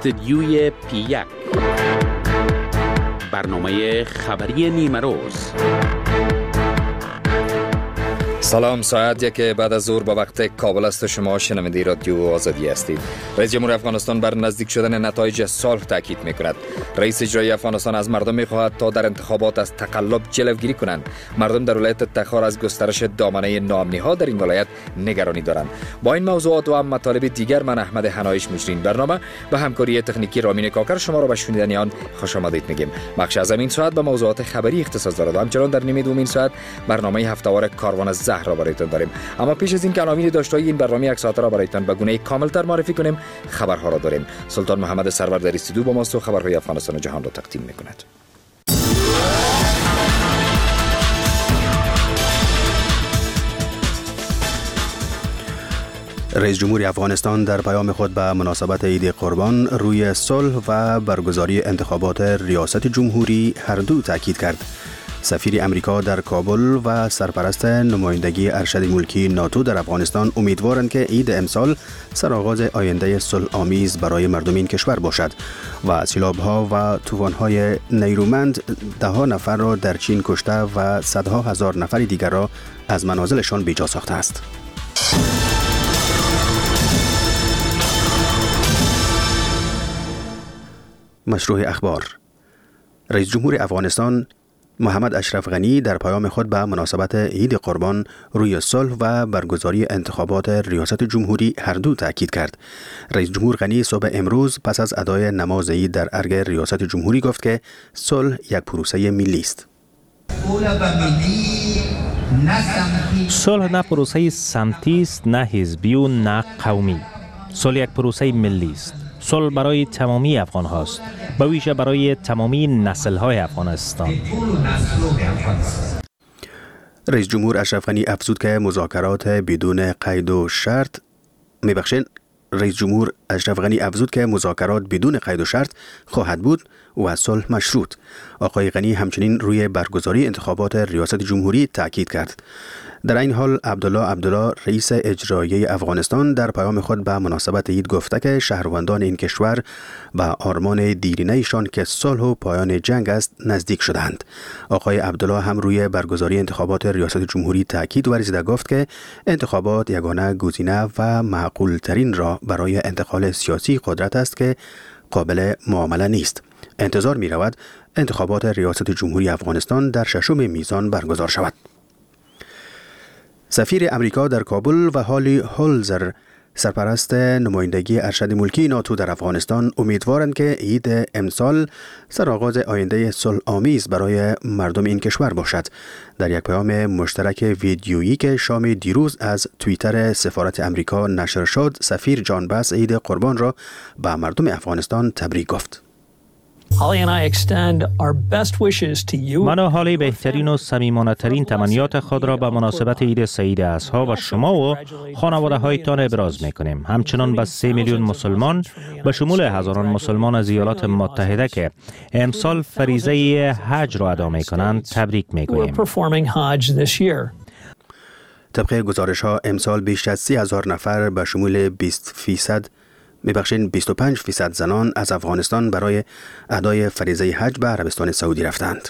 استدیوی پی1 برنامه خبری نیمه روز. سلام، ساعت یک بعد از ظهر با وقت کابل است. شما شنونده رادیو آزادی هستید. رئیس جمهور افغانستان بر نزدیک شدن نتایج صلح تاکید می‌کند. رئیس اجرایی افغانستان از مردم می‌خواهد تا در انتخابات از تقلب جلوگیری کنند. مردم در ولایت تخار از گسترش دامنه ناامنی‌ها در این ولایت نگرانی دارند. با این موضوعات و مطالب دیگر من احمد حنایش مجری برنامه به همکاری تکنیکی رامین کاکر شما را به شنیدن آن خوش آمدید میگیم. بخش از این ساعت به موضوعات خبری اختصاص دارد. همچنان در نیمه دوم این ساعت برنامه هفته‌وار کاروان زهر را برایتان داریم. اما پیش از این که عناوین داشته‌های این برنامه یک ساعته را برایتان به گونه کاملتر معرفی کنیم، خبرها را داریم. سلطان محمد سرور در استودیو با ماست و خبرهای افغانستان و جهان را تقدیم می‌کند. رئیس جمهور افغانستان در پیام خود به مناسبت عید قربان روی صلح و برگزاری انتخابات ریاست جمهوری هر دو تاکید کرد. سفیر امریکا در کابل و سرپرست نمایندگی ارشد ملکی ناتو در افغانستان امیدوارند که عید امسال سرآغاز آینده صلح آمیز برای مردم این کشور باشد و سیلاب‌ها و طوفان‌های نیرومند ده‌ها نفر را در چین کشته و صدها هزار نفر دیگر را از منازلشان بیجا ساخته است. مشروع اخبار. رئیس جمهور افغانستان محمد اشرف غنی در پیام خود به مناسبت عید قربان روی صلح و برگزاری انتخابات ریاست جمهوری هر دو تاکید کرد. رئیس جمهور غنی صبح امروز پس از ادای نماز عید در ارگ ریاست جمهوری گفت که صلح یک پروسه ملی است. صلح نه پروسه سمتی است، نه حزبی و نه قومی. صلح یک پروسه ملی است. صلح برای تمامی افغان هاست، به ویژه برای تمامی نسل های افغانستان. رئیس جمهور اشرف غنی افزود که مذاکرات بدون قید و شرط خواهد بود و صلح مشروط. آقای غنی همچنین روی برگزاری انتخابات ریاست جمهوری تاکید کرد. در این حال عبدالله رئیس اجرایی افغانستان در پیام خود به مناسبت عید گفته که شهروندان این کشور به آرمان دیرینه‌شان که صلح و پایان جنگ است نزدیک شدند. آقای عبدالله هم روی برگزاری انتخابات ریاست جمهوری تاکید ورزیده گفت که انتخابات یگانه گزینه و معقول ترین راه برای انتقال سیاسی قدرت است که قابل معامله نیست. انتظار می رود انتخابات ریاست جمهوری افغانستان در ششم میزان برگزار شود. سفیر امریکا در کابل و هالی هولزر سرپرست نمایندگی ارشد ملکی ناتو در افغانستان امیدوارند که عید امسال سرآغاز آینده صلح آمیز برای مردم این کشور باشد. در یک پیام مشترک ویدیویی که شام دیروز از توییتر سفارت امریکا نشر شد، سفیر جان باس عید قربان را به مردم افغانستان تبریک گفت. من و هالی بهترین و صمیمانه‌ترین تمنیات خود را به مناسبت عید سعید اضحی و شما و خانواده هایتان ابراز می‌کنیم. همچنان به 3 میلیون مسلمان به شمول هزاران مسلمان از ایالات متحده که امسال فریضه حج را ادا می‌کنند تبریک می‌گوییم. طبق گزارش‌ها امسال بیش از 30,000 نفر به شمول 25% زنان از افغانستان برای ادای فریضه حج به عربستان سعودی رفتند.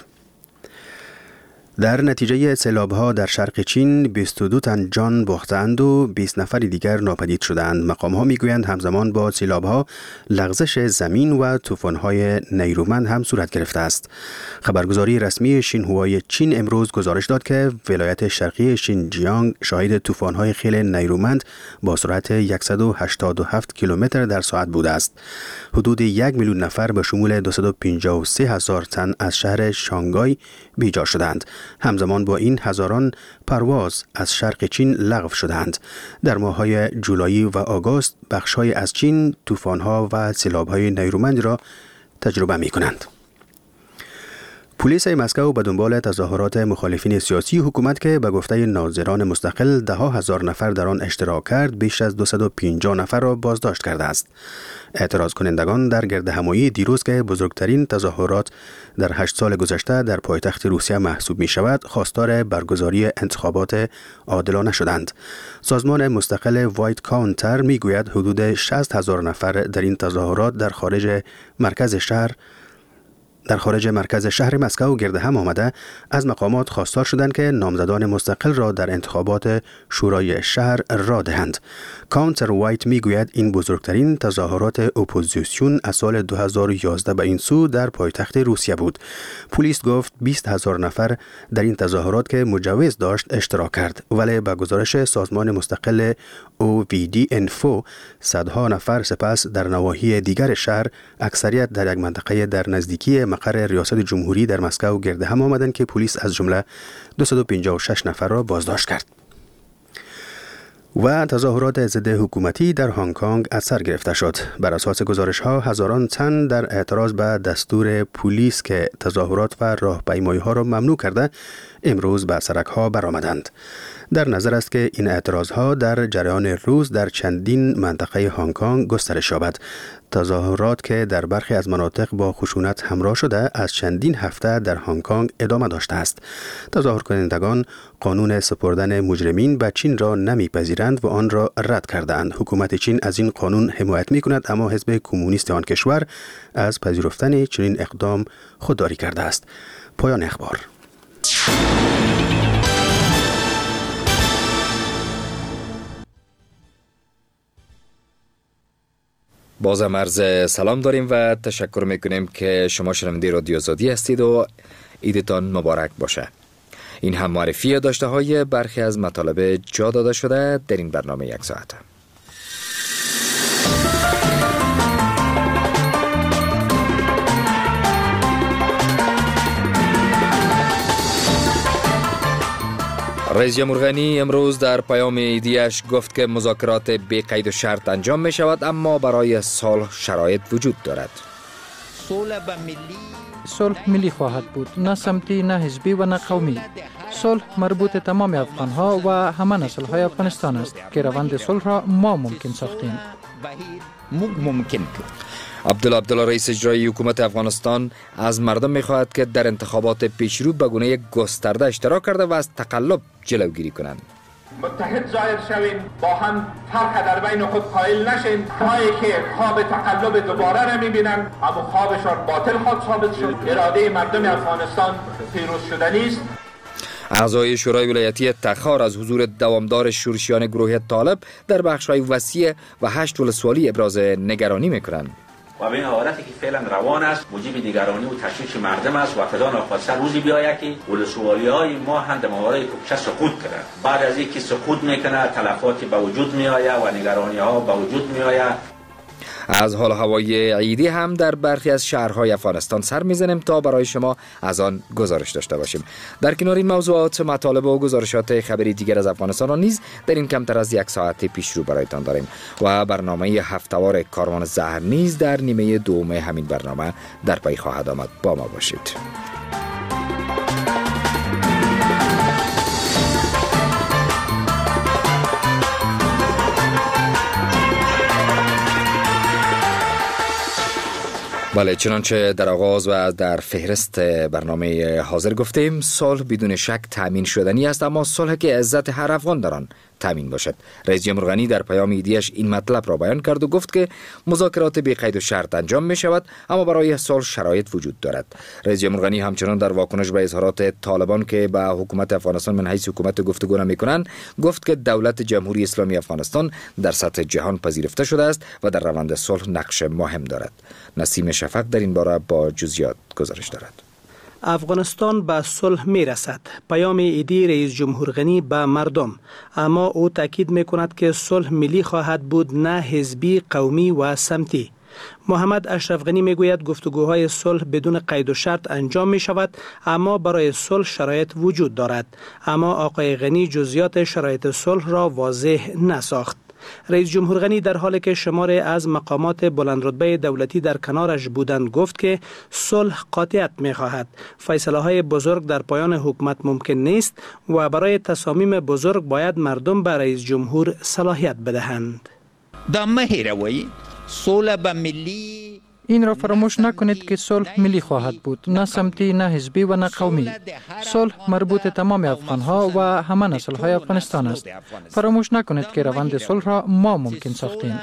در نتیجه سیلاب‌ها در شرق چین 22 تن جان باختند و 20 نفر دیگر ناپدید شدند. مقام‌ها می‌گویند همزمان با سیلاب‌ها لغزش زمین و طوفان‌های نیرومند هم صورت گرفته است. خبرگزاری رسمی شینهوای چین امروز گزارش داد که ولایت شرقی شینجیانگ شاهد طوفان‌های خیلی نیرومند با سرعت 187 کیلومتر در ساعت بوده است. حدود 1 میلیون نفر به شمول 253,000 تن از شهر شانگهای بیجا شدند. همزمان با این هزاران پرواز از شرق چین لغو شدند. در ماه‌های جولای و آگوست بخش‌های از چین طوفان‌ها و سیلاب‌های نیرومند را تجربه می‌کنند. پلیس مسکو به دنبال تظاهرات مخالفین سیاسی حکومت که به گفته ناظران مستقل 10,000 نفر در آن اشتراک کرد، بیش از 250 نفر را بازداشت کرده است. اعتراض کنندگان در گردهمایی دیروز که بزرگترین تظاهرات در 8 سال گذشته در پایتخت روسیه محسوب می شود، خواستار برگزاری انتخابات عادلانه شدند. سازمان مستقل وایت کانتر می گوید حدود 60,000 نفر در این تظاهرات در خارج مرکز شهر مسکو گرد هم آمده از مقامات خواستار شدند که نامزدان مستقل را در انتخابات شورای شهر را دهند. کانتر وایت می گوید این بزرگترین تظاهرات اپوزیسیون از سال 2011 به این سو در پایتخت روسیه بود. پلیس گفت 20,000 نفر در این تظاهرات که مجوز داشت اشتراک کرد، ولی به گزارش سازمان مستقل OVD Info صدها نفر سپس در نواحی دیگر شهر، اکثریت در یک منطقه در نزدیکی مقر ریاست جمهوری در مسکو گرد هم آمدند که پلیس از جمله 256 نفر را بازداشت کرد. و تظاهرات ضد حکومتی در هنگ کنگ از سر گرفته شد. بر اساس گزارش ها هزاران تن در اعتراض به دستور پلیس که تظاهرات و راهپیمایی ها را ممنوع کرده امروز به سرک ها برآمدند. در نظر است که این اعتراض ها در جریان روز در چندین منطقه هنگ کنگ گسترش یابد. تظاهرات که در برخی از مناطق با خشونت همراه شده از چندین هفته در هنگ کنگ ادامه داشته است. تظاهر کنندگان قانون سپردن مجرمین به چین را نمیپذیرند و آن را رد کردند. حکومت چین از این قانون حمایت می‌کند، اما حزب کمونیست آن کشور از پذیرفتن چنین اقدام خودداری کرده است. پایان اخبار. بازم عرض سلام داریم و تشکر میکنیم که شما شنونده رادیو آزادی هستید و عیدتان مبارک باشه. این هم معرفی داشته های برخی از مطالب جا داده شده در این برنامه یک ساعته. رئیس جمهور غنی امروز در پیام عیدیش گفت که مذاکرات بی قید و شرط انجام می شود، اما برای صلح شرایط وجود دارد. صلح ملی خواهد بود، نه سمتی، نه حزبی و نه قومی. صلح مربوط تمام افغانها و همه نسل‌های افغانستان است که روند صلح را ما ممکن ساختیم. عبدالله رئیس اجرایی حکومت افغانستان از مردم می‌خواهد که در انتخابات پیشرو به گونه گسترده اشتراک کرده و از تقلب جلوگیری کنند. متحد ظاهر شویم، با هم فرق در بین خود قائل نشیم. هایی که خواب تقلب دوباره را می‌بینند، اما خوابشان باطل خود ثابت شد. اراده مردم افغانستان پیروز شدنی است. اعضای شورای ولایتی تخار از حضور دوامدار شورشیان گروه طالب در بخش‌های وسیع و 8 ولسوالی ابراز نگرانی می‌کنند. و به این حالتی که فعلا روان است موجب نگرانی و تشویش مردم است و فدان آفاده روزی بیاید که ولسوالی‌های ما هم در مورد کوچه سقوط کنند. بعد از اینکه سقوط میکنه تلفاتی به وجود میآید و نگرانی‌ها به وجود میآید. از حال هوای عیدی هم در برخی از شهرهای افغانستان سر میزنیم تا برای شما از آن گزارش داشته باشیم. در کنار این موضوعات، مطالب و گزارشات خبری دیگر از افغانستان را نیز در این کمتر از یک ساعت پیش رو برایتان داریم و برنامه هفته‌وار کاروان زهر نیز در نیمه دوم همین برنامه در پی خواهد آمد. با ما باشید. بله، چنانچه در آغاز و در فهرست برنامه حاضر گفتیم، صلح بدون شک تامین شدنی است، اما صلح که عزت هر افغان در آن تامین باشد. رئیس جمهور غنی در پیام عیدیش این مطلب را بیان کرد و گفت که مذاکرات بی قید و شرط انجام می شود، اما برای صلح شرایط وجود دارد. رئیس جمهور غنی همچنان در واکنش به اظهارات طالبان که به حکومت افغانستان من حیث حکومت گفتگو نمی‌کنند، گفت که دولت جمهوری اسلامی افغانستان در سطح جهان پذیرفته شده است و در روند صلح نقش مهم دارد. نسیم شفق در این باره با جزئیات گزارش دارد. افغانستان به صلح می رسد. پیام عیدی رئیس جمهور غنی به مردم، اما او تاکید می کند که صلح ملی خواهد بود، نه حزبی، قومی و سمتی. محمد اشرف غنی می گوید گفتگوهای صلح بدون قید و شرط انجام می شود، اما برای صلح شرایط وجود دارد. اما آقای غنی جزئیات شرایط صلح را واضح نساخت. رئیس جمهور غنی در حالی که شماری از مقامات بلندرتبه دولتی در کنارش بودند گفت که صلح قاطعیت می‌خواهد. فیصله‌های بزرگ در پایان حکومت ممکن نیست و برای تصامیم بزرگ باید مردم به رئیس جمهور صلاحیت بدهند. این را فراموش نکنید که صلح ملی خواهد بود، نه سمتی، نه حزبی و نه قومی. صلح مربوط تمام افغان‌ها و همه نسل‌های افغانستان است. فراموش نکنید که روند صلح را ما ممکن ساختیم.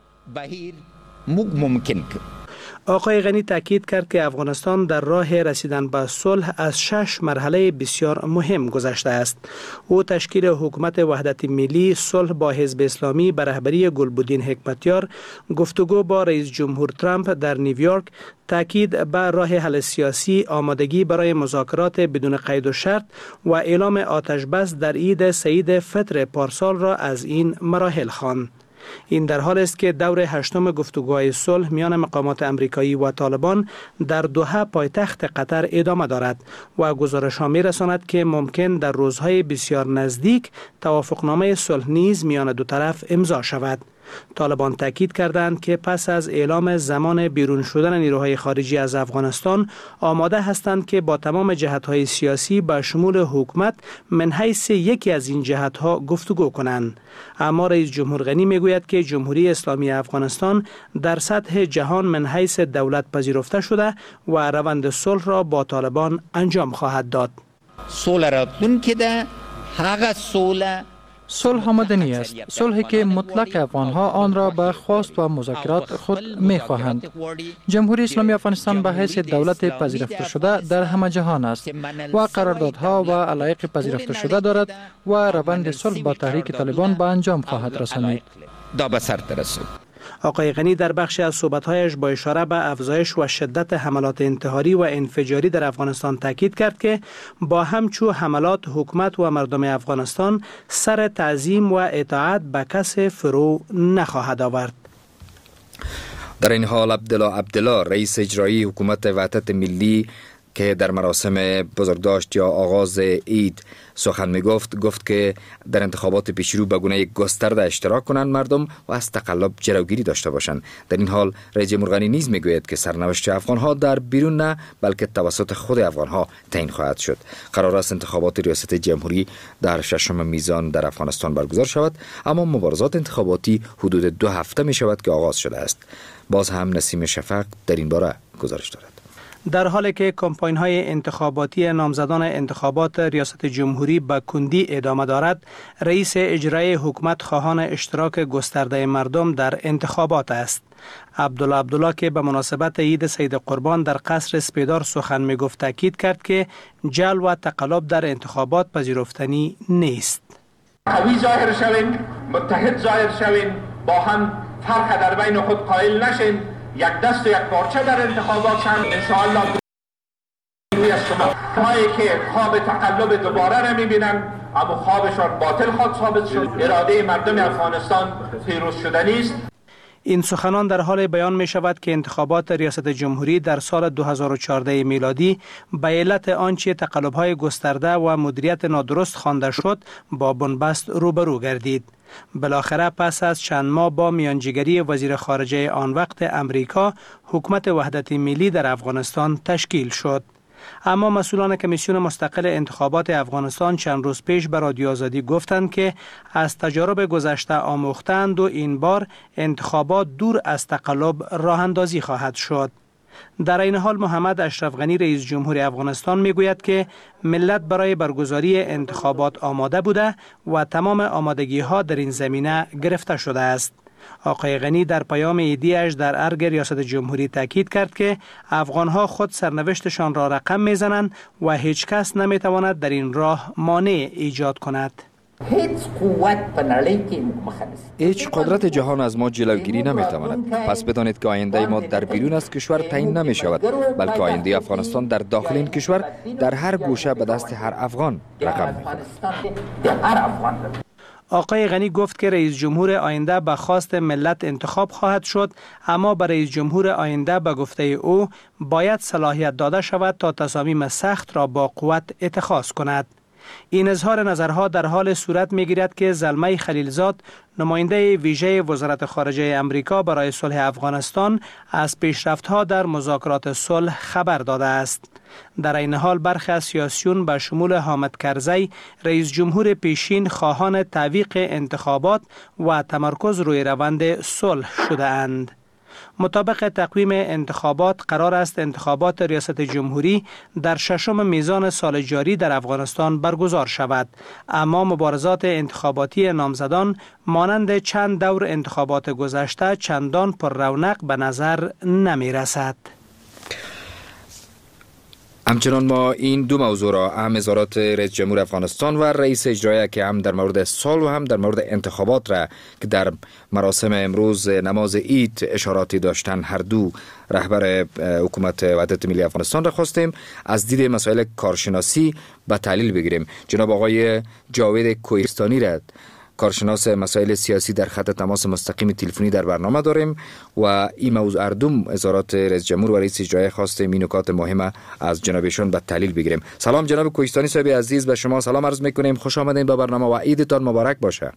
آقای غنی تاکید کرد که افغانستان در راه رسیدن به صلح از 6 مرحله بسیار مهم گذشته است. او تشکیل حکومت وحدت ملی، صلح با حزب اسلامی به رهبری گلبدین حکمتیار، گفتگو با رئیس جمهور ترامپ در نیویورک، تاکید بر راه حل سیاسی، آمادگی برای مذاکرات بدون قید و شرط و اعلام آتش بس در عید سعید فطر پارسال را از این مراحل خواند. این در حال است که دور 8م گفتگوهای صلح میان مقامات امریکایی و طالبان در دوحه پایتخت قطر ادامه دارد و گزارش‌ها می‌رساند که ممکن در روزهای بسیار نزدیک توافقنامه صلح نیز میان دو طرف امضا شود. طالبان تاکید کردند که پس از اعلام زمان بیرون شدن نیروهای خارجی از افغانستان آماده هستند که با تمام جهت‌های سیاسی به شمول حکومت من حیث یکی از این جهت‌ها گفتگو کنند. اما رئیس جمهور غنی میگوید که جمهوری اسلامی افغانستان در سطح جهان من حیث دولت پذیرفته شده و روند صلح را با طالبان انجام خواهد داد. صلح آمدنی است، صلحی که مطلق افغانها آن را به خواست و مذاکرات خود می‌خواهند. جمهوری اسلامی افغانستان به حیث دولت پذیرفته شده در همه جهان است و قراردادها و علایق پذیرفته شده دارد و روند صلح با تحریک طالبان به انجام خواهد رسانید. آقای غنی در بخشی از صحبت‌هایش با اشاره به افزایش و شدت حملات انتحاری و انفجاری در افغانستان تاکید کرد که با همچو حملات حکومت و مردم افغانستان سر تعظیم و اطاعت به کس فرو نخواهد آورد. در این حال عبدالله رئیس اجرایی حکومت وحدت ملی که در مراسم بزرگداشت یا آغاز عید سخن می گفت که در انتخابات پیشرو به گونه گسترده اشتراک کنند مردم و از تقلب جلوگیری داشته باشند. در این حال رئیس جمهور غنی نیز می گوید که سرنوشت افغانها در بیرون نه بلکه توسط خود افغانها تعیین خواهد شد. قرار است انتخابات ریاست جمهوری در 6 میزان در افغانستان برگزار شود، اما مبارزات انتخاباتی حدود 2 هفته می شود که آغاز شده است. باز هم نسیم شفق در این باره گزارش دارد. در حالی که کمپاین‌های انتخاباتی نامزدان انتخابات ریاست جمهوری به کندی ادامه دارد، رئیس اجرایی حکومت خواهان اشتراک گسترده مردم در انتخابات است. عبدالله که به مناسبت عید سید قربان در قصر سپیدار سخن می‌گفت تاکید کرد که جل و تقلب در انتخابات پذیرفتنی نیست. قوی ظاهر شویم، متحد ظاهر شویم، با هم فرق در بین خود قائل نشیم، یک دست و یک پارچه در انتخابات هم انشاءالله روی از شما هایی که خواب تقلب دوباره را میبینن اما خوابشان باطل خود ثابت شد. اراده مردم افغانستان پیروز شدنی است. این سخنان در حال بیان می شود که انتخابات ریاست جمهوری در سال 2014 میلادی به علت آنچه تقلب‌های گسترده و مدیریت نادرست خوانده شد با بنبست روبرو گردید. بالاخره پس از چند ماه با میانجیگری وزیر خارجه آن وقت امریکا، حکومت وحدت ملی در افغانستان تشکیل شد. اما مسئولان کمیسیون مستقل انتخابات افغانستان چند روز پیش به رادیو آزادی گفتند که از تجارب گذشته آموختند و این بار انتخابات دور از تقلب راه اندازی خواهد شد. در این حال محمد اشرف غنی رئیس جمهور افغانستان میگوید که ملت برای برگزاری انتخابات آماده بوده و تمام آمادگی ها در این زمینه گرفته شده است. آقای غنی در پیام عیدی‌اش در ارگ ریاست جمهوری تاکید کرد که افغان‌ها خود سرنوشتشان را رقم می‌زنند و هیچ کس نمی‌تواند در این راه مانع ایجاد کند. هیچ قدرت جهان از ما جلوگیری نمی‌تواند. پس بدانید که آینده ما در بیرون از کشور تعیین نمی‌شود، بلکه آینده افغانستان در داخل این کشور در هر گوشه به دست هر افغان رقم می‌خورد. آقای غنی گفت که رئیس جمهور آینده به خواست ملت انتخاب خواهد شد، اما به رئیس جمهور آینده به گفته او باید صلاحیت داده شود تا تصامیم سخت را با قوت اتخاذ کند. این اظهار نظرها در حال صورت می‌گیرد که زلمه خلیلزاد نماینده ویژه وزارت خارجه امریکا برای صلح افغانستان از پیشرفت‌ها در مذاکرات صلح خبر داده است. در این حال برخی از سیاسیون به شمول حامد کرزی رئیس جمهور پیشین خواهان تعویق انتخابات و تمرکز روی روند صلح شده اند. مطابق تقویم انتخابات قرار است انتخابات ریاست جمهوری در 6 میزان سال جاری در افغانستان برگزار شود، اما مبارزات انتخاباتی نامزدان مانند چند دور انتخابات گذشته چندان پر رونق به نظر نمی رسد. همچنان ما این دو موضوع را، هم اظهارات رئیس جمهور افغانستان و رئیس اجرایی که هم در مورد صلح و هم در مورد انتخابات را که در مراسم امروز نماز عید اشاراتی داشتن، هر دو رهبر حکومت وحدت ملی افغانستان را خواستیم از دید مسائل کارشناسی به تحلیل بگیریم. جناب آقای جاوید کوهستانی را، کارشناس مسائل سیاسی، در خط تماس مستقیم تلفنی در برنامه داریم و این موضوع اردوم اظهارات رئیس جمهور و رئیس اجرایی خواستیم این نکات مهم از جنابشون به تحلیل بگیریم. سلام جناب کوهستانی صاحب عزیز، به شما سلام عرض میکنیم، خوش آمدین به برنامه و عیدتان مبارک باشه.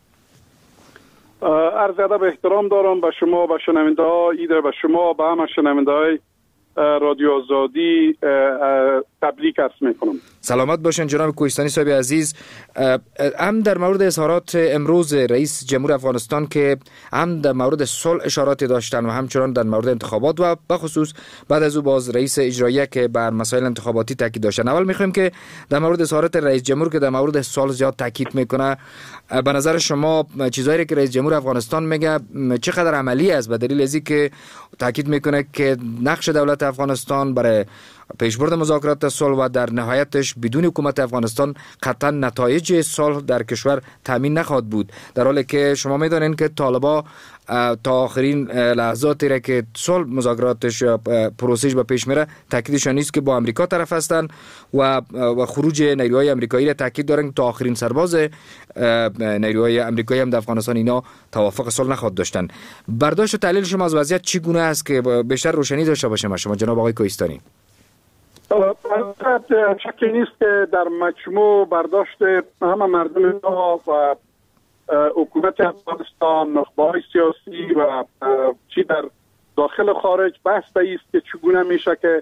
عرض ادب احترام دارم به شما، به شنونده ها، عید به شما، به همه شنونده های رادیو آزادی تبریک عرض میکنم. سلامت باشین جناب کوهستانی صاحب عزیز. هم در مورد اظهارات امروز رئیس جمهور افغانستان که هم در مورد صلح اشاراتی داشتن و همچنان در مورد انتخابات و بخصوص بعد از او باز رئیس اجرایی که بر مسائل انتخاباتی تاکید داشتن، اول میخوایم که در مورد اظهارات رئیس جمهور که در مورد صلح زیاد تاکید میکنه، به نظر شما چیزایی که رئیس جمهور افغانستان میگه چقدر عملی است، به دلیل ازی که تاکید میکنه که نقش دولت افغانستان برای پیشبرد مذاکرات صلح و در نهایتش بدون حکومت افغانستان قطعا نتایج صلح در کشور تامین نخواهد بود، در حالی که شما میدونین که طالبا تا آخرین لحظاتی را که صلح مذاکراتش پروسش به پیش میره تاکیدشان نیست که با امریکا طرف هستند و خروج نیروهای آمریکایی را تاکید دارن تا آخرین سرباز نیروهای آمریکایی هم در افغانستان اینا توافق صلح نخواهد داشتن. برداشت و تحلیل شما از وضعیت چی گونه است که بیشتر روشنی داشته باشه شما جناب آقای کوهستانی؟ شکی نیست که در مجموع برداشت همه مردم و حکومت افغانستان، نخبه‌های سیاسی و چی در داخل و خارج بحث است که چگونه میشه که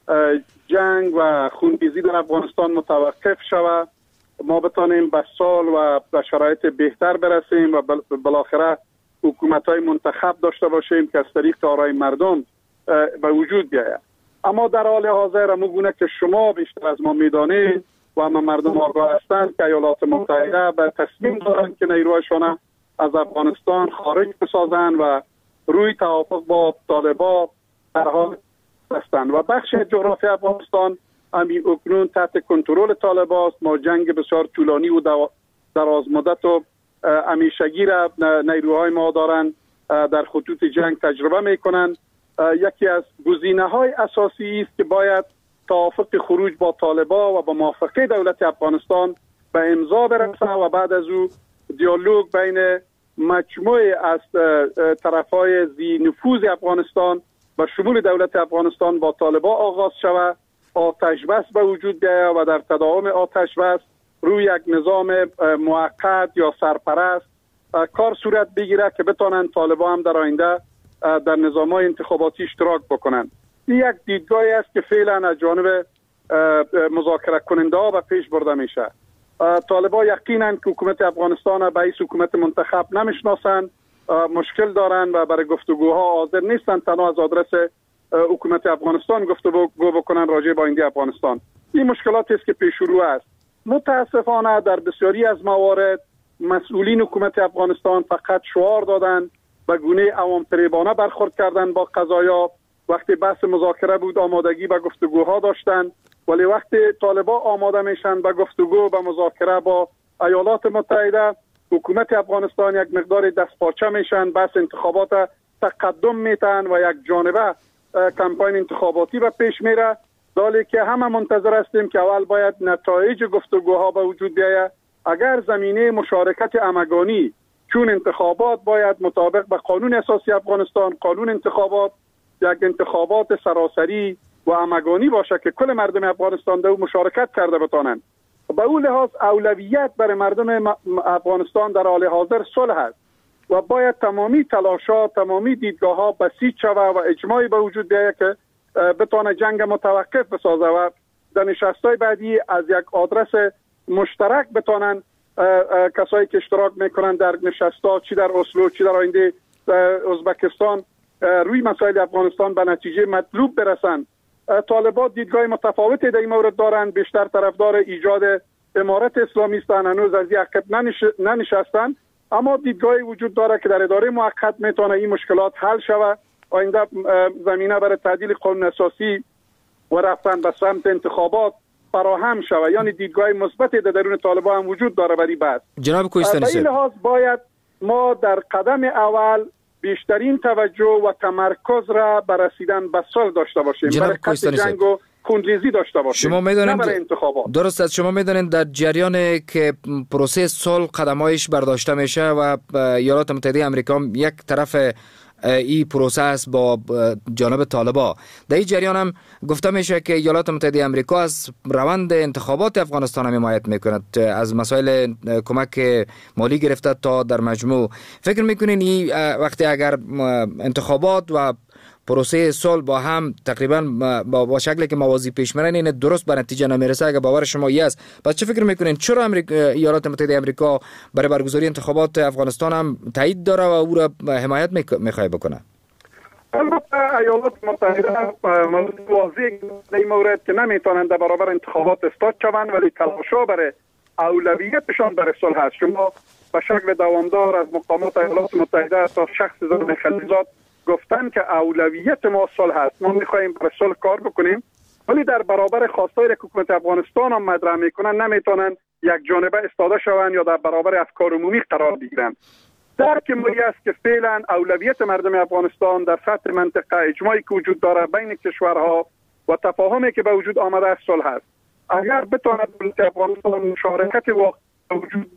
جنگ و خونریزی در افغانستان متوقف شود، ما بتانیم به سال و به شرایط بهتر برسیم و بالاخره حکومت‌های منتخب داشته باشیم که از طریق آرای مردم به وجود بیاید. اما در حال حاضر همونگونه که شما بیشتر از ما میدانید و همه مردم آگاه هستند که ایالات متحده به تصمیم دارند که نیروهایشان از افغانستان خارج بسازند و روی توافق با طالبان در حال هستند و بخش جغرافی افغانستان همین اکنون تحت کنترل طالبان است. ما جنگ بسیار طولانی و دراز مدت و همیشگی را نیروهای ما دارند در خطوط جنگ تجربه میکنند. یکی از گزینه‌های اساسی است که باید توافق خروج با طالبان و با موافقه دولت افغانستان به امضا برسه و بعد از او دیالوگ بین مجموعه از طرف‌های ذی نفوذ افغانستان و شمول دولت افغانستان با طالبان آغاز شود، آتش بس به وجود بیاید و در تداوم آتش بس روی یک نظام موقت یا سرپرست کار صورت بگیره که بتونن طالبان هم در آینده در نظام‌های انتخاباتی اشتراک بکنند. این یک دیدگاهی است که فعلا از جانب مذاکره کننده ها به پیش برده میشه. طالبان یقینا که حکومت افغانستان به رئیس حکومت منتخب نمیشناسند، مشکل دارند و برای گفتگوها حاضر نیستند تنها از آدرس حکومت افغانستان گفتگو بکنن راجع به آینده افغانستان. این مشکلاتی است که پیش رو است. متاسفانه در بسیاری از موارد مسئولین حکومت افغانستان فقط شعار دادند، به گونه عوام فریبانه برخورد کردن با قضایا. وقتی بحث مذاکره بود آمادگی به گفتگوها داشتن، ولی وقتی طالبان آماده میشن به گفتگو به مذاکره با ایالات متحده، حکومت افغانستان یک مقدار دستپاچه میشن، بحث انتخابات تقدم میتن و یک جانبه کمپاین انتخاباتی به پیش میره، دالی که همه منتظر هستیم که اول باید نتایج گفتگوها به وجود بیاید. اگر زمینه مشارکت همگانی، چون انتخابات باید مطابق به قانون اساسی افغانستان، قانون انتخابات یک انتخابات سراسری و همگانی باشه که کل مردم افغانستان در مشارکت کرده بتانند به اون لحاظ اولویت برای مردم افغانستان در حال حاضر صلح است و باید تمامی تلاشات، تمامی دیدگاه ها بسیج شود و اجماعی به وجود بیاید که بتونه جنگ متوقف بسازه و در نشست‌های بعدی از یک آدرس مشترک بتونن کسایی که اشتراک میکنن در نشست‌ها، چی در اسلو چی در آینده ازبکستان، روی مسائل افغانستان به نتیجه مطلوب برسند. طالبان دیدگاه متفاوتی در این مورد دارند، بیشتر طرفدار ایجاد امارت اسلامی هستند، هنوز از این عقب ننشستند، اما دیدگاهی وجود داره که در اداره موقت میتونه این مشکلات حل شود، آینده زمینه برای تعدیل قانون اساسی و رفتن به سمت انتخابات فراهم شود. یعنی دیدگاه مثبتی در درون طالبان هم وجود داره برای بعد. جناب کوهستانی به این لحاظ باید ما در قدم اول بیشترین توجه و تمرکز را بر رسیدن به صلح داشته باشیم، برای قطع جنگ و خونریزی داشته باشیم، شما میدونید انتخابات. درست است. شما میدونید در جریان که پروسه صلح قدمایش برداشته میشه و ایالات متحده آمریکا یک طرف این پروسه است با جانب طالبان، در این جریان هم گفته میشه که ایالات متحده آمریکا از روند انتخابات افغانستان هم حمایت میکند، از مسائل کمک مالی گرفته تا در مجموع. فکر میکنین این وقتی اگر انتخابات و پروسه صلح با هم تقریبا با شکلی که موازی پیش میرن این درست به نتیجه نمیرسه؟ اگر باور شما ای است، پس چه فکر میکنین چرا ایالات متحده آمریکا برای برگزاری انتخابات افغانستان هم تایید داره و او را حمایت میخواد بکنه؟ البته ایالات متحده واضح در این مورد که نمیتونن در برابر انتخابات استاد شوند، ولی تلاشا برای اولویتشان برای صلح است. شما به شکل دوامدار از مقامات ایالات متحده تا شخص زمان خلیزات گفتن که اولویت ما صلح است، ما میخواهیم برای صلح کار بکنیم، ولی در برابر خواستای حکومت افغانستان هم مطرح میکنن، نمیتونن یک جانبه استاده شوند یا در برابر افکار عمومی قرار بگیرن. درک ملی است که فعلا اولویت مردم افغانستان در سطح منطقه، اجماعی که وجود داره بین کشورها و تفاهمی که به وجود آمده است صلح است. اگر بتواند دولت افغانستان مشارکت واقعی وجود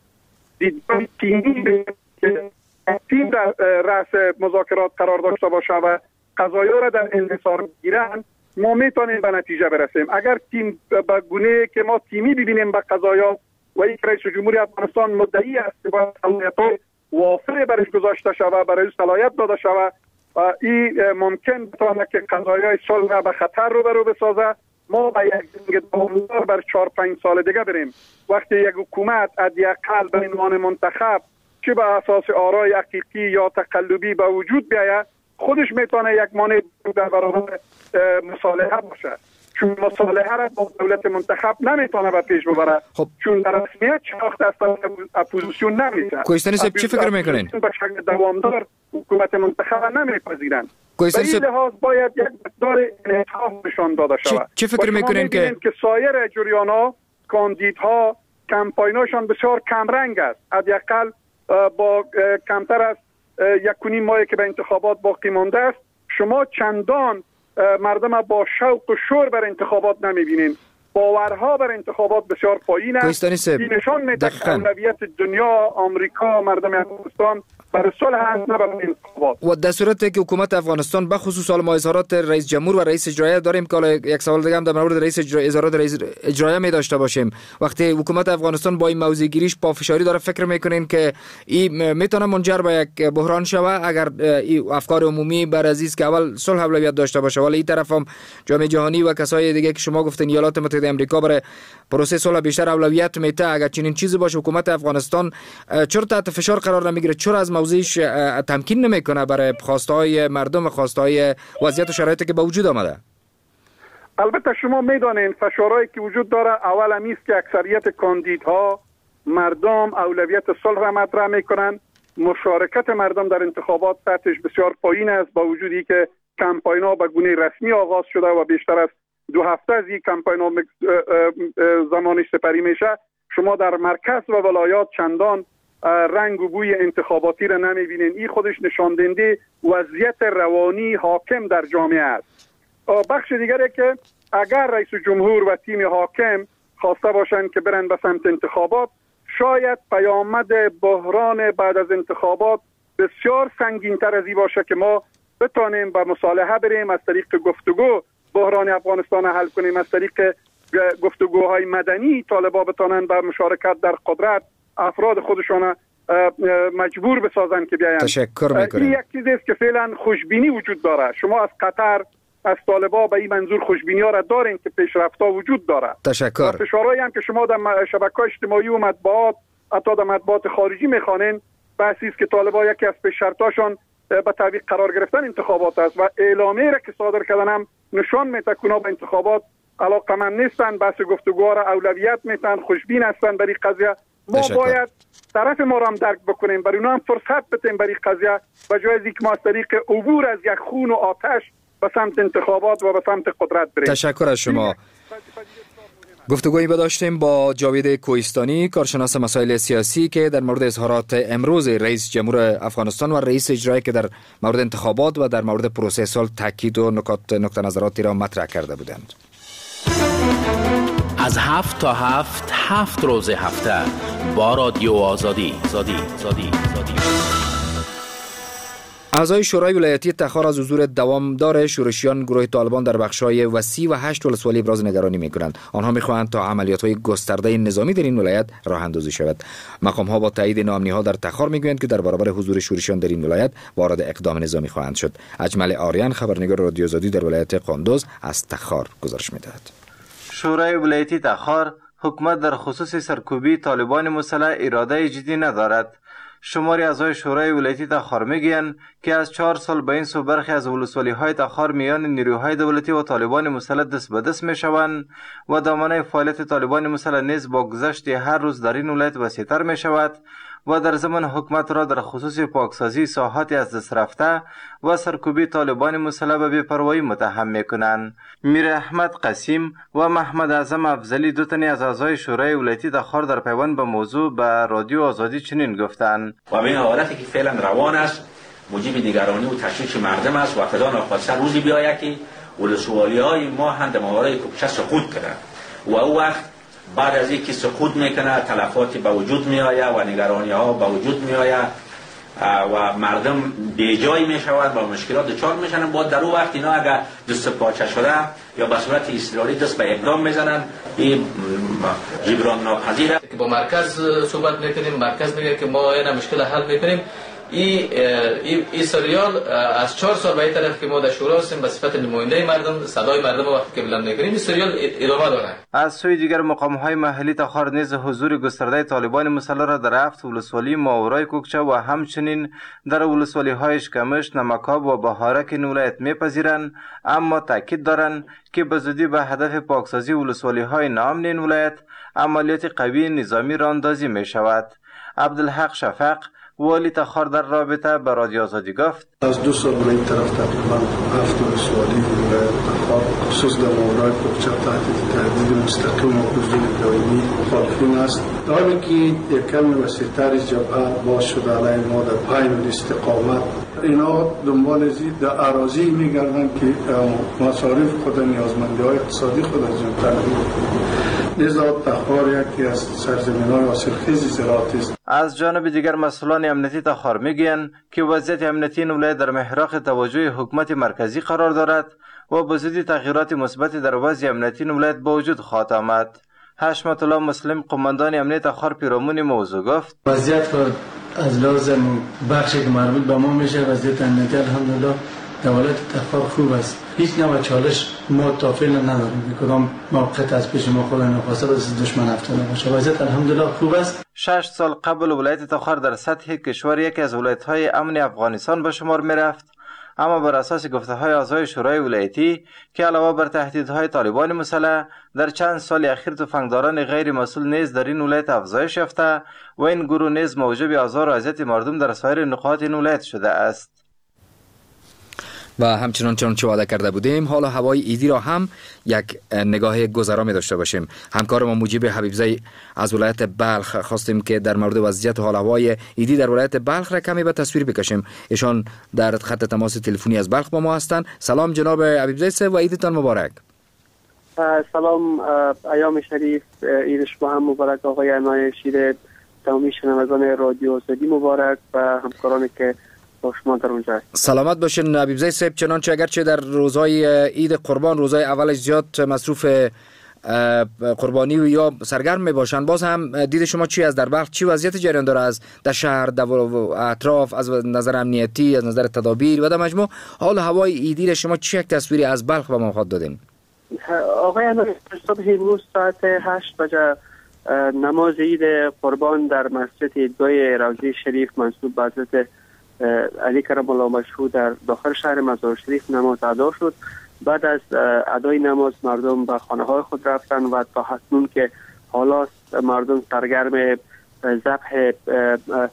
دیدگاه تیمی که تیم در رأس مذاکرات قرار داشته باشه و قضایا را در انحصار بگیرن، ما میتونیم به نتیجه برسیم. اگر تیم به گونه که ما تیمی ببینیم به قضایا و یک رئیس جمهوری افغانستان مدعی است که باید صلاحیت‌های وافر برش گذاشته شود، برای صلاحیت داده شود و این ممکن بتواند که قضایای صلح را به خطر روبرو بسازه، ما به یک جنگ دوامدار بر 4-5 سال دیگه بریم. وقتی یک حکومت حداقل به عنوان منتخب چه به اساس آرای حقیقی یا تقلبی به وجود بیاید، خودش میتونه یک مانع در برابر مصالحه باشه، چون مصالحه را با دولت منتخب نمیتونه به پیش ببره. خب چون در رسمیت شناخت از طرف اپوزیسیون نمیشه. کوهستانی صاحب چی فکر میکنین؟ به شکل دوامدار حکومت منتخب نمیپذیرن. به این لحاظ باید یک مقدار انعطاف نشان داده شود. چی فکر میکنین که سایر جریان‌ها، کاندیدها، کمپایناشان بسیار کمرنگ است، حداقل با کمتر از 1.5 ماهی که به انتخابات باقی مانده است، شما چندان مردم با شوق و شور بر انتخابات نمیبینین. باورها بر انتخابات بسیار پایین است. این نشان میده که اولویت دنیا، آمریکا، مردم افغانستان برای صلح هست، نه برای انتخابات. و در صورتی که حکومت افغانستان به خصوص ما اظهارات رئیس جمهور و رئیس اجرایی داریم که یک سوال دیگه هم در مورد رئیس اظهارات رئیس اجرایی می داشته باشیم، وقتی حکومت افغانستان با این موضوع گیریش پافشاری داره، فکر میکنین که این میتونه منجر به یک بحران شود اگر این افکار عمومی بر عزیز که اول صلح اولویت داشته باشه، ولی این طرف هم جامعه جهانی و کسای دیگه که شما گفتین ایالات متحده آمریکا برای پروسه صلح بیشتر اولویت میده، اگر چنین چیزی باشه حکومت افغانستان چرا تحت فشار قرار نمیگیره؟ چرا از موضوعش تمکین نمیکنه برای خواستهای مردم و خواستهای وضعیت و شرایطی که به وجود آمده؟ البته شما میدانید فشارهایی که وجود داره، اول همیست که اکثریت کاندیدها مردم اولویت صلح را مطرح میکنن، مشارکت مردم در انتخابات سطحش بسیار پایین است، با وجودی که کمپاین‌ها به گونه رسمی آغاز شده و بیشتر از 2 هفته از این کمپاین‌ها زمانش سپری میشه. شما در مرکز و ولایات چندان رنگ و بوی انتخاباتی را نمیبینین. این خودش نشان دهنده وضعیت روانی حاکم در جامعه است. بخش دیگری که اگر رئیس جمهور و تیم حاکم خواسته باشند که برن به سمت انتخابات، شاید پیامد بحران بعد از انتخابات بسیار سنگین تر از این باشه که ما بتانیم به مصالحه بریم، از طریق گفتگو بحران افغانستان حل کنیم، از طریق گفتگوهای مدنی طالبا بتانن به مشارکت در قدرت افراد خودشان مجبور بسازن که بیاین. تشکر میکنم. این یک چیزی است که فعلا خوشبینی وجود داره. شما از قطر از طالبا به این منظور خوشبینی ها را دارین که پیشرفت‌ها وجود داره. تشکر. فشارهایی هم که شما در شبکه‌های اجتماعی و مطبوعات حتی در مطبوعات خارجی میخوانین بحثی است که طالبا یکی از پیش شرطاشون به تعویق قرار گرفتن انتخابات است و اعلامیه را که صادر کردن هم نشان میده که به انتخابات علاقه‌مند نیستن، بحث گفتگوها را اولویت میدن، خوشبین هستن برای قضیه. ما باید طرف ما را هم درک بکنیم، برای اونا هم فرصت بدیم برای قضیه و جای از اینکه ما از طریق عبور از یک خون و آتش به سمت انتخابات و به سمت قدرت بریم. تشکر از شما. گفتگویی داشتیم با جاوید کوهستانی، کارشناس مسائل سیاسی، که در مورد اظهارات امروز رئیس جمهور افغانستان و رئیس اجرایی که در مورد انتخابات و در مورد پروسه صلح تاکید و نقطه نظراتی را مطرح کرده بودند. از 7 تا 7 روز هفته با رادیو آزادی. اعضای شورای ولایتی تخار از حضور دوامدار شورشیان گروه طالبان در بخش‌های وسیع و 8 ولسوالی ابراز نگرانی می‌کنند. آنها می‌خواهند تا عملیات‌های گسترده نظامی در این ولایت راه اندازی شود. مقام‌ها با تایید ناامنی‌ها در تخار می‌گویند که در برابر حضور شورشیان در این ولایت وارد اقدام نظامی خواهند شد. اجمل آریان، خبرنگار رادیو آزادی در ولایت قندوز، از تخار گزارش می‌دهد. شورای ولایتی تخار حکومت در خصوص سرکوبی طالبان مسلح اراده جدی ندارد. شماری اعضای شورای ولایتی تخار میگویند که از 4 سال به این سو برخی از ولسوالی‌های تخار میان نیروهای دولتی و طالبان مسلح دست به دست میشوند و دامنه فعالیت طالبان مسلح نیز با گذشت هر روز در این ولایت وسیع‌تر میشود و در زمان حکومت را در خصوص پاکسازی ساحاتی از دست رفته و سرکوبی طالبان مسلح به بی‌پروایی متهم میکنند. میر احمد قسیم و محمد اعظم افضلی، دو تنی از اعضای شورای ولایتی تخار، در پیوند به موضوع به رادیو آزادی چنین گفتند: و این حالتی که فعلا روان است موجب نگرانی و تشویش مردم است و خدا ناخواسته روزی بیاید که ولسوالی‌های ما هم در ماورای کوکچه سقوط کنند و او وقت بعد از اینکه سقوط میکنه تلفاتی به وجود میآید و نگرانی ها به وجود میآید و مردم بیجای میشوند و مشکلات دچار میشن. با در اون وقت اینا اگر دست پاچه شده یا به صورت اضطراری دست به اقدام میزنن، این جبران ناپذیره. با مرکز صحبت میکنیم، مرکز میگه که ما این مشکل حل میکنیم. این سریال از 4 سال به این طرف که ما در شورا هستیم به صفت نماینده مردم، صدای مردم وقتی که بلند میکنیم، این سریال ادامه داره. از سوی دیگر مقام‌های محلی تخار نیز حضور گسترده طالبان مسلح را در 7 ولسوالی ماورای کوکچه و همچنین در ولسوالی‌های اشکمش، نمکاب و بهارک این ولایت میپذیرند، اما تاکید دارند که به زودی به هدف پاکسازی ولسوالی‌های ناامن این ولایت عملیات قوی نظامی را اندازی میشود. عبدالحق شفق، والی تخار، در رابطه به رادیو آزادی گفت: از 2 سال به این طرف تقریبا 7 ولسوالی تخار خصوص در ماورای کوکچه تحت تهدید مستقیم و حضور دائمی مخالفین است. حالی که یک کمی وسیع‌تر جبهه باز شده علیه ما در پایین استقامت، اینا دنبال در اراضی میگردند که مصارف خود، نیازمندی‌های اقتصادی خود از جان تامین کنند. لذا تخار یکی از سرزمین‌های حاصلخیز زراعتی است. از جانب دیگر مسئولان امنیتی تخار میگویند که وضعیت امنیتی این ولایت در محراق توجه حکومت مرکزی قرار دارد و به زودی تغییرات مثبتی در وضع امنیتی این ولایت به وجود خواهد آمد. حشمت الله مسلم، قماندان امنیت تخار، پیرامون موضوع گفت: وضعیت از لحاظ بخشی که مربوط به ما میشه، وضعیت امنیتی الحمدلله در ولایت تخار خوب است. هیچ نوع چالش ما تا فعلا نداریم. کدام موقعیت از پیش ما خود ناخواسته از دشمن افتاده باشه. وضعیت الحمدلله خوب است. 6 سال قبل ولایت تخار در سطح کشور یکی از ولایت‌های امن افغانستان به شمار می‌رفت، اما بر اساس گفته‌های اعضای شورای ولایتی که علاوه بر تهدیدهای طالبان مسلح، در چند سال اخیر تفنگداران غیر مسئول نیز در این ولایت افزایش یافته و این گروه نیز موجب آزار و اذیت مردم در سایر نقاط این ولایت شده است. و همچنان چنانچه وعده کرده بودیم، حالا هوای ایدی را هم یک نگاه گذرا می داشته باشیم. همکار ما موجب حبیبزی از ولایت بلخ خواستیم که در مورد وضعیت حال هوای ایدی در ولایت بلخ را کمی به تصویر بکشیم. ایشان در خط تماس تلفنی از بلخ با ما هستند. سلام جناب حبیبزی و عیدتان مبارک. سلام، ایام شریف، عید شما هم مبارک آقای عنایت شیر، تمامی شنوندگان رادیو آزادی مبارک و همکارانی که با شما در اونجا. سلامت باشین حبیبزی صاحب. چنانچه اگرچه در روزهای عید قربان، روزهای اولش زیاد مصروف قربانی و یا سرگرم می باشند، باز هم دید شما چی از در بلخ چی وضعیت جریان داره از در شهر در اطراف، از نظر امنیتی، از نظر تدابیر و در مجموع حال هوای ایدیر شما چی یک تصویری از بلخ به ما خواهد دادین؟ آقای انوری، صبح امروز ساعت 8 بجه نماز عید قربان در مسجد دوی روضه شریف منسوب به حضرت علی کرم الله مشهور در داخل شهر مزار شریف نماز ادا شد. بعد از ادای نماز مردم به خانه های خود رفتن و تا حتمون که حالا مردم سرگرم ذبح